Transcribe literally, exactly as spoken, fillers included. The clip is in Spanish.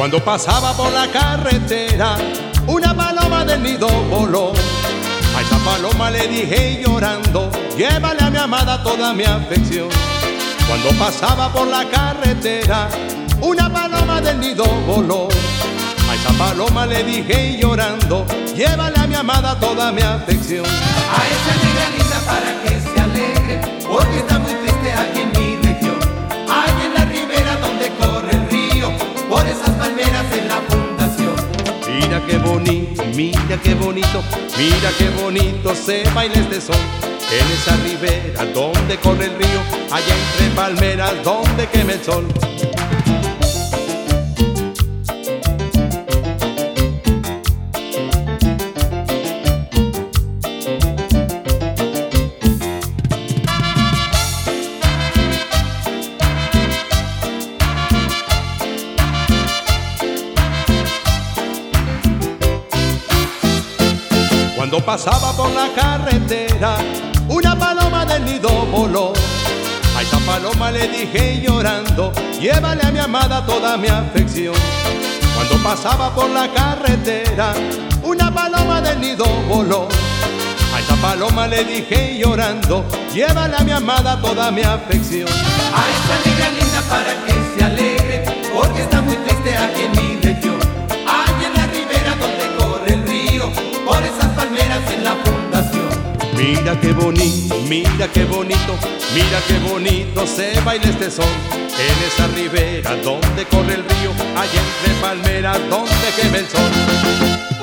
Cuando pasaba por la carretera, una paloma del nido voló. A esa paloma le dije llorando, llévale a mi amada toda mi afección. Cuando pasaba por la carretera, una paloma del nido voló. A esa paloma le dije llorando, llévale a mi amada toda mi afección. A esa negra linda para que se alegre, porque está muy triste aquí en mi región. Allá en la ribera donde corre el río, por esas palmeras en la fundación. Mira qué bonito, mira qué bonito, mira qué bonito se baila este son. En esa ribera donde corre el río, allá entre palmeras donde quema el sol. Cuando pasaba por la carretera, una paloma del nido voló. A esa paloma le dije llorando, llévale a mi amada toda mi afección. Cuando pasaba por la carretera, una paloma del nido voló. A esa paloma le dije llorando, llévale a mi amada toda mi afección. A esa negra linda para que se alegre, porque está muy triste aquí en mi región. Allá en la ribera donde corre el río, por esas palmeras en la fundación. Mira qué bonito, mira qué bonito, mira qué bonito se baila este son. En esa ribera donde corre el río, allá entre palmeras donde quema el sol.